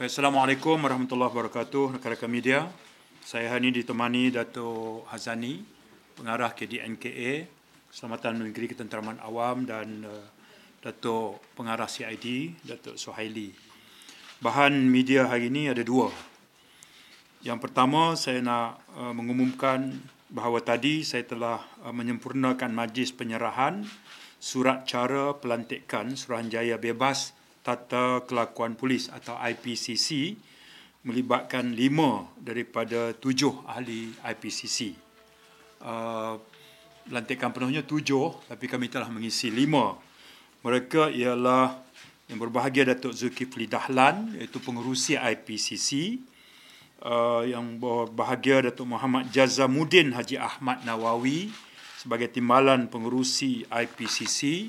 Assalamualaikum warahmatullahi wabarakatuh, rakan-rakan media. Saya hari ini ditemani Dato' Hazani, pengarah KDNKA, Keselamatan Negeri Ketenteraman Awam, dan Dato' pengarah CID, Dato' Suhaili. Bahan media hari ini ada dua. Yang pertama, saya nak mengumumkan bahawa tadi saya telah menyempurnakan majlis penyerahan surat cara pelantikan Suruhanjaya Bebas Tata Kelakuan Polis atau IPCC melibatkan 5 daripada 7 ahli IPCC. Pelantikan penuhnya 7, tapi kami telah mengisi 5. Mereka ialah yang berbahagia Datuk Zulkifli Dahlan, iaitu pengerusi IPCC. Yang berbahagia Datuk Muhammad Jazamuddin Haji Ahmad Nawawi sebagai timbalan pengerusi IPCC.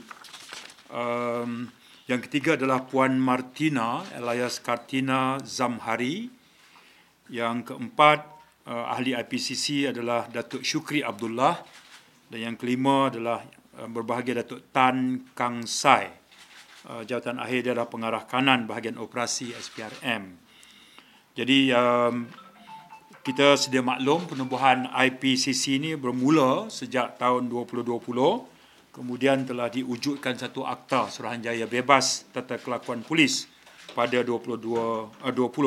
Yang ketiga adalah Puan Martina alias Kartina Zamhari. Yang keempat, ahli IPCC adalah Datuk Syukri Abdullah. Dan yang kelima adalah berbahagia Datuk Tan Kang Sai. Jawatan akhir dia adalah pengarah kanan bahagian operasi SPRM. Jadi kita sedia maklum penubuhan IPCC ini bermula sejak tahun 2020. Kemudian telah diwujudkan satu Akta Suruhanjaya Bebas Tata Kelakuan Polis pada 2022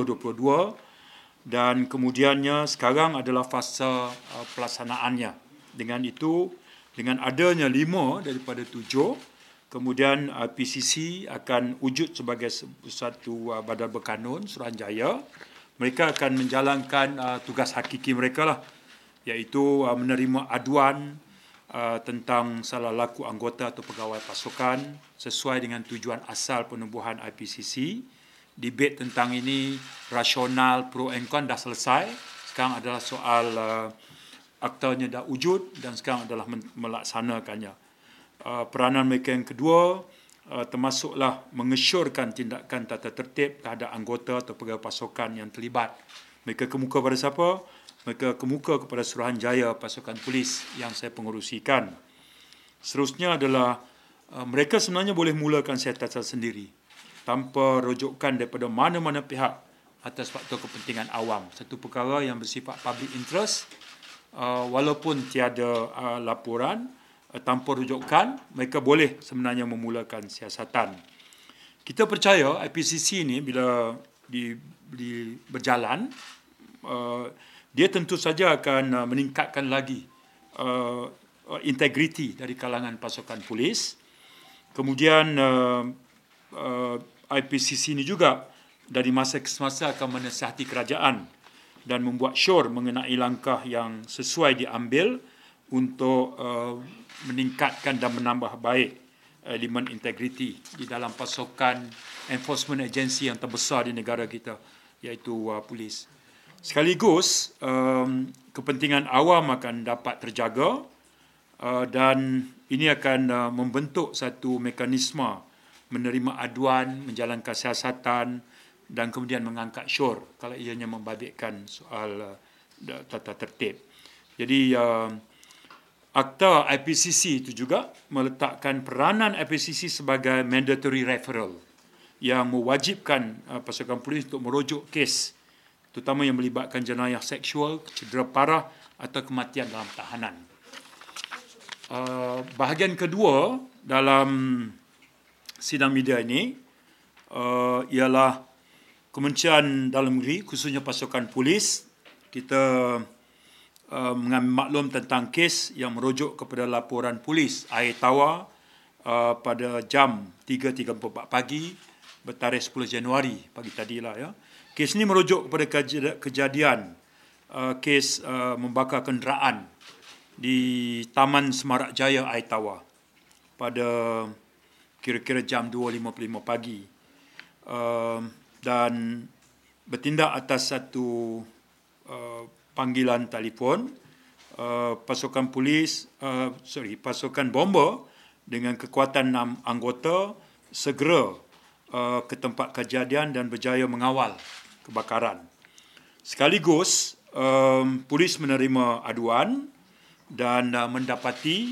dan kemudiannya sekarang adalah fasa pelaksanaannya. Dengan itu, dengan adanya 5 daripada 7, kemudian PCC akan wujud sebagai satu badan berkanun Suruhanjaya. Mereka akan menjalankan tugas hakiki mereka lah, iaitu menerima aduan tentang salah laku anggota atau pegawai pasukan sesuai dengan tujuan asal penubuhan IPCC. Debate tentang ini rasional, pro and con dah selesai. Sekarang adalah soal aktanya dah wujud dan sekarang adalah melaksanakannya. Peranan mereka yang kedua termasuklah mengesyorkan tindakan tata tertib terhadap anggota atau pegawai pasukan yang terlibat. Mereka kemuka pada siapa? Mereka kemuka kepada Suruhanjaya Pasukan Polis yang saya pengerusikan. Seterusnya adalah mereka sebenarnya boleh mulakan siasatan sendiri tanpa rujukan daripada mana-mana pihak atas faktor kepentingan awam. Satu perkara yang bersifat public interest, walaupun tiada laporan, tanpa rujukan, mereka boleh sebenarnya memulakan siasatan. Kita percaya IPCC ini bila berjalan, dia tentu saja akan meningkatkan lagi integriti dari kalangan pasukan polis. Kemudian IPCC ini juga dari masa ke semasa akan menasihati kerajaan dan membuat syur mengenai langkah yang sesuai diambil untuk meningkatkan dan menambah baik elemen integriti di dalam pasukan enforcement agency yang terbesar di negara kita, iaitu polis. Sekaligus kepentingan awam akan dapat terjaga dan ini akan membentuk satu mekanisme menerima aduan, menjalankan siasatan dan kemudian mengangkat syur kalau ianya membabitkan soal tata tertib. Jadi Akta IPCC itu juga meletakkan peranan IPCC sebagai mandatory referral yang mewajibkan pasukan polis untuk merujuk kes terutama yang melibatkan jenayah seksual, cedera parah atau kematian dalam tahanan. Bahagian kedua dalam sidang media ini ialah Kementerian Dalam Negeri, khususnya pasukan polis. Kita mengambil maklum tentang kes yang merujuk kepada laporan polis air tawar pada jam 3.34 pagi bertarikh 10 Januari pagi tadilah ya. Kes ini merujuk kepada kejadian kes membakar kenderaan di Taman Semarak Jaya Air Tawar pada kira-kira jam 2.55 pagi dan bertindak atas satu panggilan telefon. Pasukan bomber dengan kekuatan 6 anggota segera ke tempat kejadian dan berjaya mengawal kebakaran. Sekaligus polis menerima aduan dan mendapati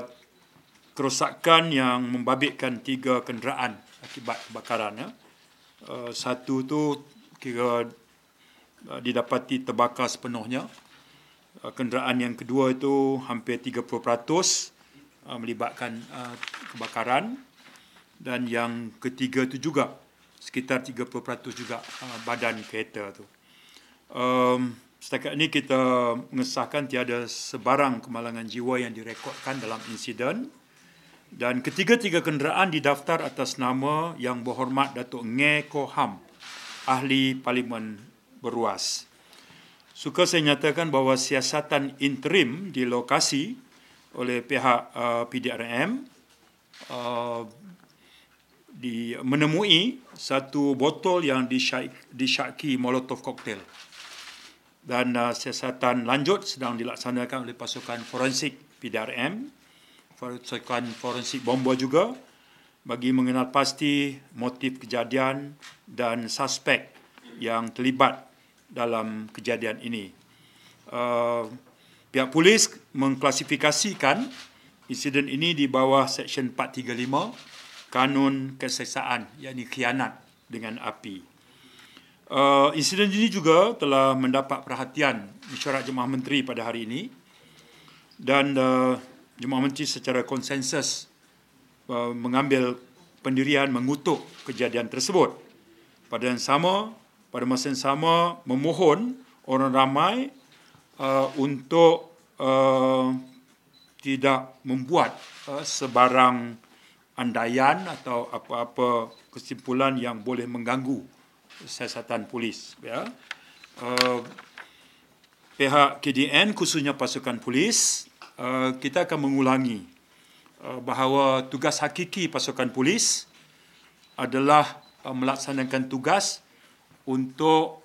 kerosakan yang membabitkan 3 kenderaan akibat kebakaran. Satu tu kira didapati terbakar sepenuhnya. Kenderaan yang kedua itu hampir 30% melibatkan kebakaran. Dan yang ketiga itu juga sekitar 30% juga badan kereta tu. Setakat ini kita mengesahkan tiada sebarang kemalangan jiwa yang direkodkan dalam insiden. Dan ketiga-tiga kenderaan didaftar atas nama Yang Berhormat Datuk Nge Koh Ham, Ahli Parlimen Beruas. Suka saya nyatakan bahawa siasatan interim di lokasi oleh pihak PDRM menemui satu botol yang disyaki Molotov cocktail. Dan siasatan lanjut sedang dilaksanakan oleh pasukan forensik PDRM, pasukan forensik bomba juga, bagi mengenal pasti motif kejadian dan suspek yang terlibat dalam kejadian ini. Pihak polis mengklasifikasikan insiden ini di bawah Seksyen 435 Kanun Keseksaan, yakni khianat dengan api. Insiden ini juga telah mendapat perhatian Mesyuarat Jemaah Menteri pada hari ini, dan Jemaah Menteri secara konsensus mengambil pendirian mengutuk kejadian tersebut. Pada masa yang sama memohon orang ramai untuk tidak membuat sebarang andaian atau apa-apa kesimpulan yang boleh mengganggu siasatan polis. Ya. Pihak KDN, khususnya pasukan polis, kita akan mengulangi bahawa tugas hakiki pasukan polis adalah melaksanakan tugas untuk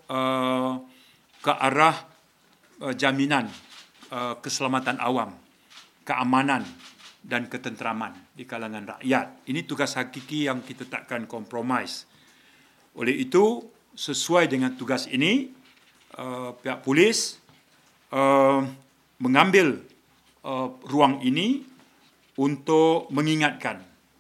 ke arah jaminan keselamatan awam, keamanan dan ketenteraman di kalangan rakyat. Ini tugas hakiki yang kita takkan kompromis. Oleh itu, sesuai dengan tugas ini, pihak polis mengambil ruang ini untuk mengingatkan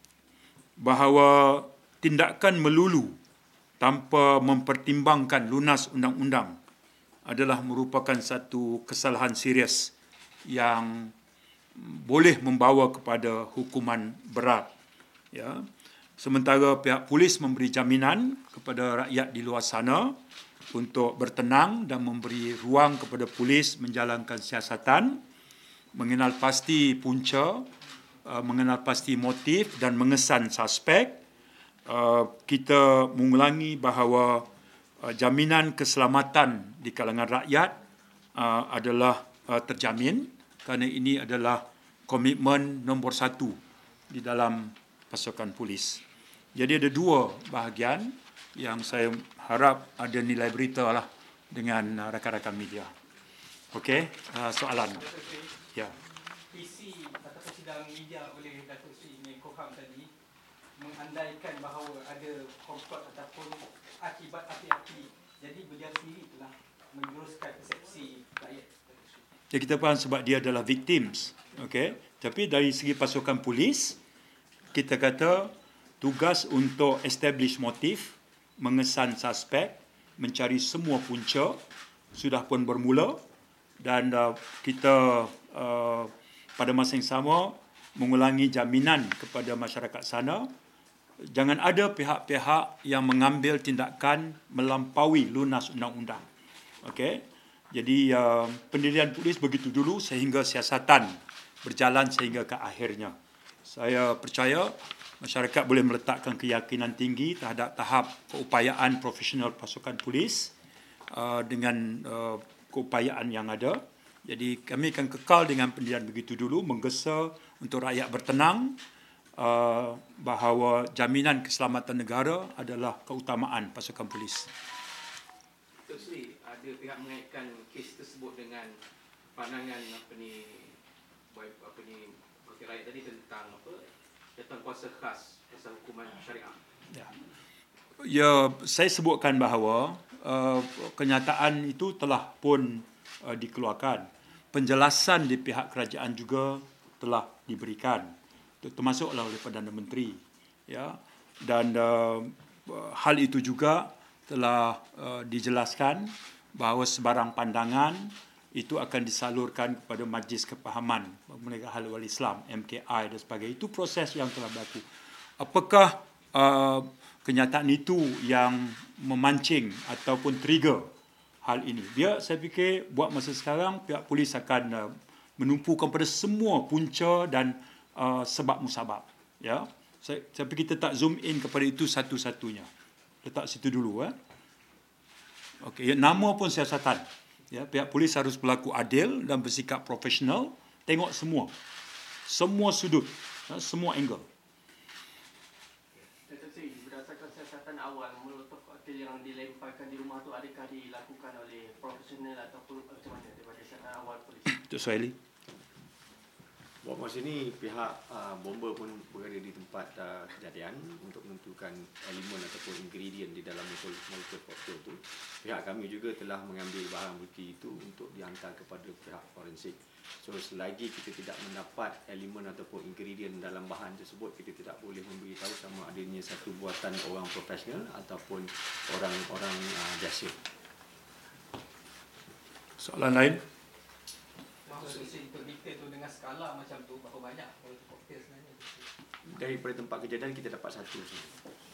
bahawa tindakan melulu tanpa mempertimbangkan lunas undang-undang adalah merupakan satu kesalahan serius yang boleh membawa kepada hukuman berat. Ya. Sementara pihak polis memberi jaminan kepada rakyat di luar sana untuk bertenang dan memberi ruang kepada polis menjalankan siasatan, mengenal pasti punca, mengenal pasti motif dan mengesan suspek. Kita mengulangi bahawa jaminan keselamatan di kalangan rakyat adalah terjamin, kerana ini adalah komitmen nombor 1 di dalam pasukan polis. Jadi ada dua bahagian yang saya harap ada nilai berita lah dengan rakan-rakan media. Okey, soalan. Ya. Isi ataupun sidang media oleh Datuk Seri Nge Koh Ham tadi mengandaikan bahawa ada komplot ataupun akibat api-api. Jadi beliau sendiri telah menjuruskan persepsi rakyat. Jadi kita faham sebab dia adalah victims. Okey. Tapi dari segi pasukan polis, kita kata tugas untuk establish motif, mengesan suspek, mencari semua punca sudah pun bermula, dan kita pada masa yang sama mengulangi jaminan kepada masyarakat sana, jangan ada pihak-pihak yang mengambil tindakan melampaui lunas undang-undang. Okey. Jadi pendirian polis begitu dulu sehingga siasatan berjalan sehingga ke akhirnya. Saya percaya masyarakat boleh meletakkan keyakinan tinggi terhadap tahap keupayaan profesional pasukan polis dengan keupayaan yang ada. Jadi kami akan kekal dengan pendirian begitu dulu, menggesa untuk rakyat bertenang bahawa jaminan keselamatan negara adalah keutamaan pasukan polis. Datuk Seri, ada pihak mengaitkan kes tersebut dengan pandangan wakil rakyat tadi tentang datang kuasa khas pasal hukuman syariah. Ya, saya sebutkan bahawa kenyataan itu telah pun dikeluarkan. Penjelasan di pihak kerajaan juga telah diberikan, termasuklah oleh Perdana Menteri. Ya, dan hal itu juga telah dijelaskan bahawa sebarang pandangan itu akan disalurkan kepada Majlis Kepahaman Menegak Hal Ehwal Islam, MKI dan sebagainya. Itu proses yang telah berlaku. Apakah kenyataan itu yang memancing ataupun trigger hal ini? Saya fikir buat masa sekarang pihak polis akan menumpukan pada semua punca dan sebab musabab. Ya, saya fikir kita tak zoom in kepada itu satu-satunya. Letak situ dulu. Okey, nama pun siasatan. Ya, pihak polis harus berlaku adil dan bersikap profesional. Tengok semua sudut, semua angle. Berdasarkan siasatan awal, molotov koktail yang dilemparkan di rumah tu adakah dilakukan oleh profesional ataupun macam mana daripada siasatan awal polis? Untuk Suhaili. Buat masa ni pihak bomber pun berada di tempat kejadian untuk menentukan elemen ataupun ingredient di dalam molotov cocktail itu. Pihak kami juga telah mengambil barang bukti itu untuk dihantar kepada pihak forensik. So selagi kita tidak mendapat elemen ataupun ingredient dalam bahan tersebut, kita tidak boleh memberitahu sama adanya satu buatan orang profesional ataupun orang biasa. Soalan lain? Untuk detail tu dengan skala macam tu, berapa banyak molotov koktail sebenarnya? Daripada tempat kejadian kita dapat satu saja.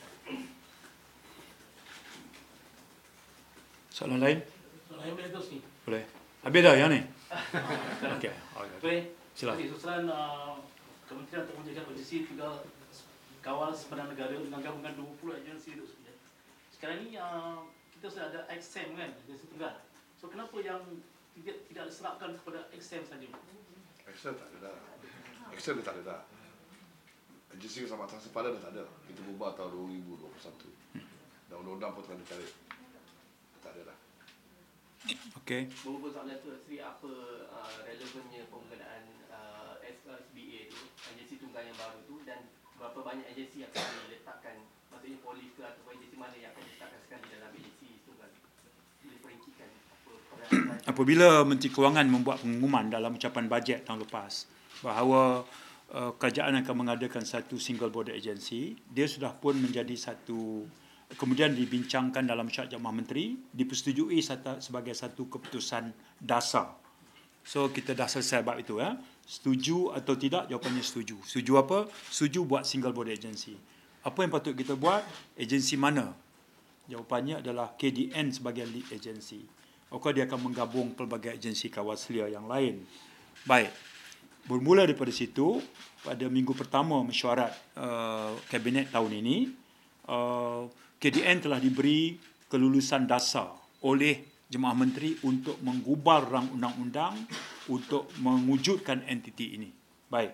Soalan lain? Soalan boleh terus ni? Boleh. Habis dah yang ni? Okey. Boleh? Silakan. Soalan Kementerian untuk Menjaga Kondisi juga kawal sempadan negara dengan gabungan 20 agensi itu saja. Sekarang ni kita sudah ada XM kan, agensi tunggal. So kenapa yang tidak diserapkan kepada XM saja? Action tak ada dah. Action dah tak ada dah. Agensi Keselamatan Sempadan dah tak ada. Itu bubar tahun 2021. Dan undang-undang pun telah ditarik. Tak ada dah. Okey. Berhubung soalan tu, Sri, apa relevannya penggunaan SBA tu, agensi tunggal yang baru tu, dan berapa banyak agensi yang akan diletakkan, maksudnya polis ke ataupun agensi mana yang akan diletakkan sekali dalam agensi tunggal? Boleh perincikan apa peran? Apabila Menteri Kewangan membuat pengumuman dalam ucapan bajet tahun lepas bahawa kerajaan akan mengadakan satu single border agency, dia sudah pun menjadi satu, kemudian dibincangkan dalam Mesyuarat Jabatan Menteri, dipersetujui sebagai satu keputusan dasar. So kita dah selesai bab itu. Setuju atau tidak? Jawapannya setuju. Setuju apa? Setuju buat single border agency. Apa yang patut kita buat? Agensi mana? Jawapannya adalah KDN sebagai lead agency. Maka dia akan menggabung pelbagai agensi kawal selia yang lain. Baik. Bermula daripada situ, pada minggu pertama mesyuarat Kabinet tahun ini, KDN telah diberi kelulusan dasar oleh Jemaah Menteri untuk menggubal rang undang-undang untuk mewujudkan entiti ini. Baik.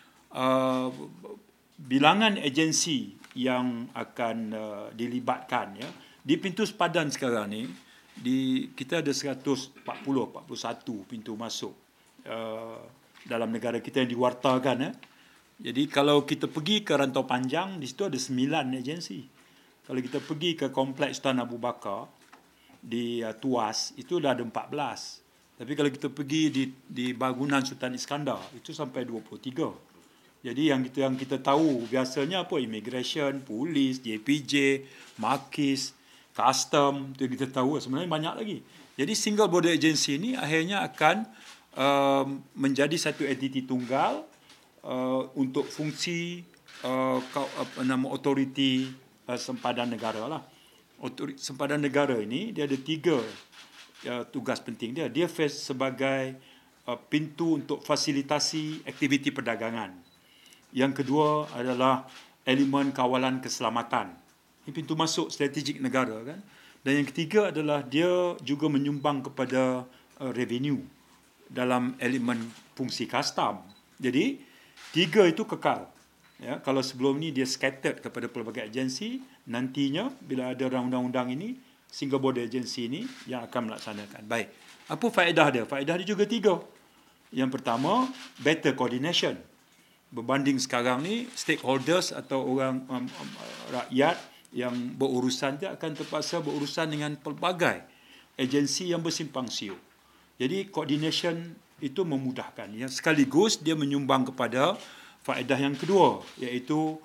Bilangan agensi yang akan dilibatkan di pintu sepadan sekarang ni, kita ada 141 pintu masuk dalam negara kita yang diwartakan. Jadi kalau kita pergi ke Rantau Panjang, di situ ada 9 agensi. Kalau kita pergi ke Kompleks Sultan Abu Bakar di Tuas, itu dah ada 14. Tapi kalau kita pergi di bangunan Sultan Iskandar, itu sampai 23. Jadi yang kita tahu biasanya apa? Immigration, polis, JPJ, Markis, custom, itu yang kita tahu. Sebenarnya banyak lagi. Jadi single border agency ini akhirnya akan menjadi satu entiti tunggal untuk fungsi autoriti sempadan negara lah. Sempadan negara ini dia ada 3 tugas penting dia. Dia sebagai pintu untuk fasilitasi aktiviti perdagangan. Yang kedua adalah elemen kawalan keselamatan. Ini pintu masuk strategik negara kan. Dan yang ketiga adalah dia juga menyumbang kepada revenue dalam elemen fungsi custom. Jadi 3 itu kekal. Ya, kalau sebelum ni dia scattered kepada pelbagai agensi, nantinya bila ada undang-undang ini, single border agency ini yang akan melaksanakan. Baik. Apa faedah dia? Faedah dia juga 3. Yang pertama, better coordination. Berbanding sekarang ni, stakeholders atau orang rakyat yang berurusan dia akan terpaksa berurusan dengan pelbagai agensi yang bersimpang siur. Jadi coordination itu memudahkan. Yang sekaligus dia menyumbang kepada faedah yang kedua, iaitu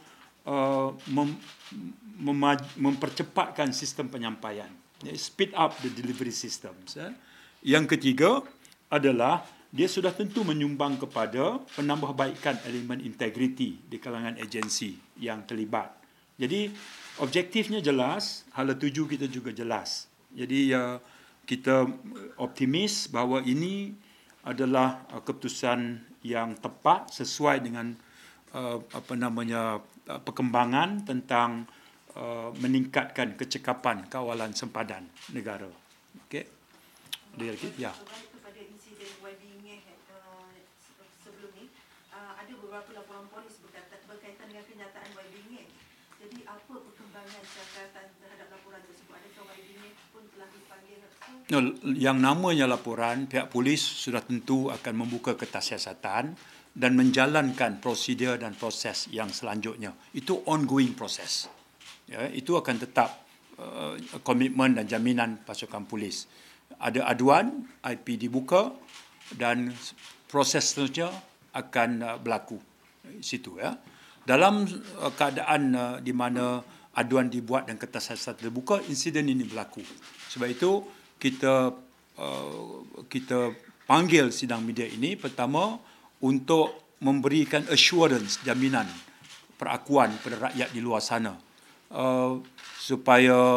mempercepatkan sistem penyampaian, speed up the delivery systems. Yang ketiga adalah dia sudah tentu menyumbang kepada penambahbaikan elemen integriti di kalangan agensi yang terlibat. Jadi objektifnya jelas, hala tuju kita juga jelas. Jadi kita optimis bahawa ini adalah keputusan yang tepat sesuai dengan perkembangan tentang meningkatkan kecekapan kawalan sempadan negara. Okey. Ada lagi? Ya. Kepada insiden YB sebelum ni, ada beberapa laporan polis berkaitan dengan kenyataan YB. Jadi apa perkembangan siasatan terhadap laporan tersebut? Adakah YB pun telah dipanggil? Yang namanya laporan, pihak polis sudah tentu akan membuka kertas siasatan dan menjalankan prosedur dan proses yang selanjutnya. Itu ongoing proses. Ya, itu akan tetap komitmen dan jaminan pasukan polis. Ada aduan, IP dibuka dan proses seterusnya akan berlaku situ. Ya. Dalam keadaan di mana aduan dibuat dan kertas siasatan terbuka, insiden ini berlaku. Sebab itu kita panggil sidang media ini pertama untuk memberikan assurance, jaminan perakuan kepada rakyat di luar sana, supaya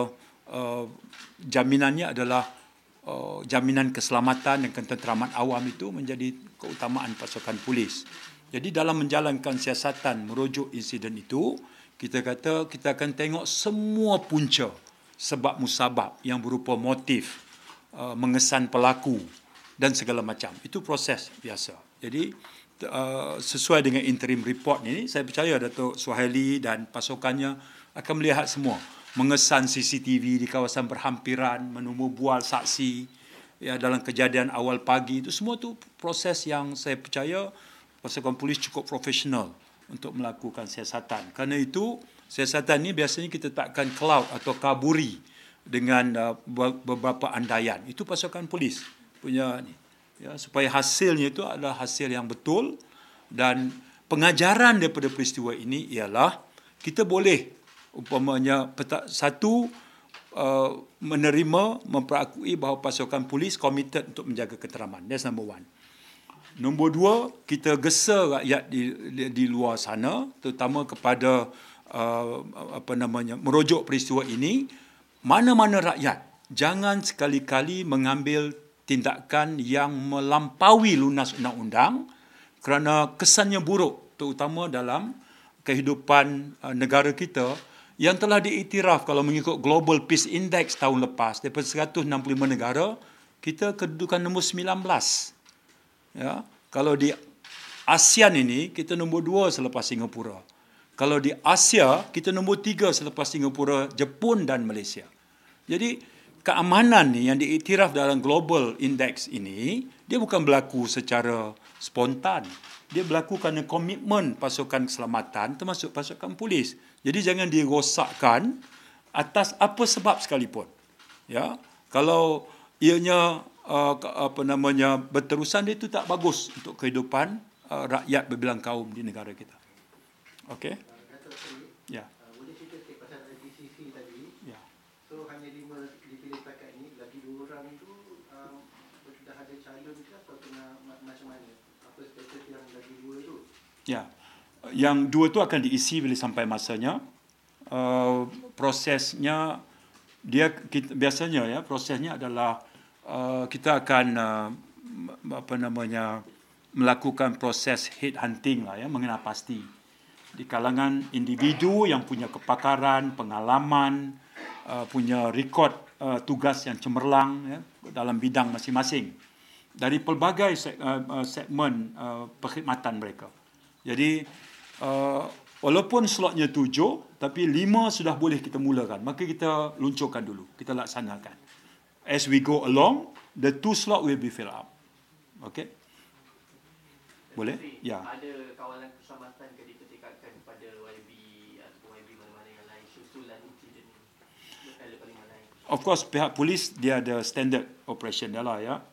jaminannya adalah jaminan keselamatan dan ketenteraman awam itu menjadi keutamaan pasukan polis. Jadi dalam menjalankan siasatan merujuk insiden itu, kita kata kita akan tengok semua punca sebab musabab yang berupa motif, mengesan pelaku dan segala macam. Itu proses biasa. Jadi sesuai dengan interim report ini, saya percaya Datuk Suhaili dan pasukannya akan melihat semua. Mengesan CCTV di kawasan berhampiran, menumbuh bual saksi ya, dalam kejadian awal pagi. Itu semua tu proses yang saya percaya pasukan polis cukup profesional untuk melakukan siasatan. Kerana itu, siasatan ni biasanya kita takkan cloud atau kaburi dengan beberapa andaian. Itu pasukan polis punya ni. Ya, supaya hasilnya itu adalah hasil yang betul, dan pengajaran daripada peristiwa ini ialah kita boleh umpamanya satu menerima, memperakui bahawa pasukan polis committed untuk menjaga keteraman. That's number one. Nombor dua, kita gesa rakyat di luar sana, terutama kepada merujuk peristiwa ini, mana-mana rakyat jangan sekali-kali mengambil tindakan yang melampaui lunas undang-undang kerana kesannya buruk, terutama dalam kehidupan negara kita yang telah diiktiraf kalau mengikut Global Peace Index tahun lepas, daripada 165 negara, kita kedudukan nombor 19. Ya, kalau di ASEAN ini, kita nombor 2 selepas Singapura. Kalau di Asia, kita nombor 3 selepas Singapura, Jepun dan Malaysia. Jadi, keamanan ni yang diiktiraf dalam Global Index ini, dia bukan berlaku secara spontan. Dia berlaku kerana komitmen pasukan keselamatan, termasuk pasukan polis. Jadi jangan dirosakkan atas apa sebab sekalipun. Ya, kalau ianya berterusan, dia itu tak bagus untuk kehidupan rakyat berbilang kaum di negara kita. Okey? Ya. Boleh cerita sikit pasal IPCC tadi. Ya. So hanya 5 dipilih setakat ini, lagi 2 orang tu dah ada calon ke atau kena macam mana? Apa status yang lagi 2 tu? Ya. Yang 2 tu akan diisi bila sampai masanya. Prosesnya biasanya ya, prosesnya adalah kita akan melakukan proses head hunting lah ya, mengenal pasti di kalangan individu yang punya kepakaran, pengalaman, punya rekod tugas yang cemerlang ya, dalam bidang masing-masing dari pelbagai segmen perkhidmatan mereka. Jadi walaupun slotnya 7, tapi 5 sudah boleh kita mulakan. Maka kita luncurkan dulu, kita laksanakan. As we go along, the 2 slot will be filled up. Okay? Boleh? Ya. Ada kawalan keselamatan ke dipertikatkan kepada YB ataupun YB mana-mana yang lain susulan insiden ini? Paling mana? Of course, pihak polis dia ada standard operation dia lah ya.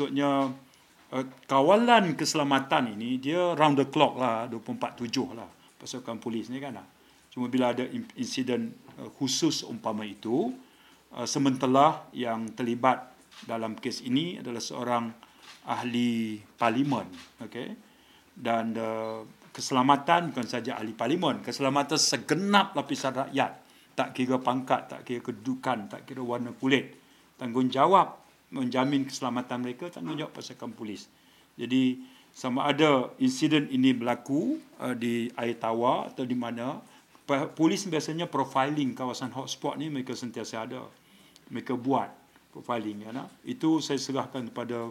Maksudnya kawalan keselamatan ini dia round the clock lah, 24/7 lah. pasukan polis ni kan. Cuma bila ada insiden khusus umpama itu, sementara yang terlibat dalam kes ini adalah seorang ahli parlimen, okey. Dan keselamatan bukan saja ahli parlimen, keselamatan segenap lapisan rakyat, tak kira pangkat, tak kira kedudukan, tak kira warna kulit. Tanggungjawab menjamin keselamatan mereka, tanggungjawab pasukan polis. Jadi sama ada insiden ini berlaku di air tawar atau di mana, polis biasanya profiling kawasan hotspot ni mereka sentiasa ada. Mereka buat profiling. Ya, itu saya serahkan kepada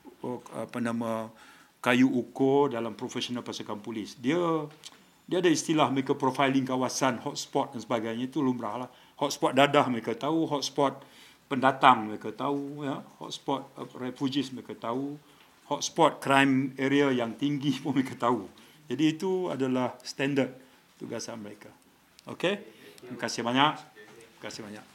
kayu ukur dalam profesional pasukan polis. Dia ada istilah mereka profiling kawasan hotspot dan sebagainya, itu lumrah lah. Hotspot dadah mereka tahu, hotspot pendatang mereka tahu, ya, hotspot refugees mereka tahu, hotspot crime area yang tinggi pun mereka tahu. Jadi itu adalah standard tugasan mereka. Okey, terima kasih banyak. Terima kasih banyak.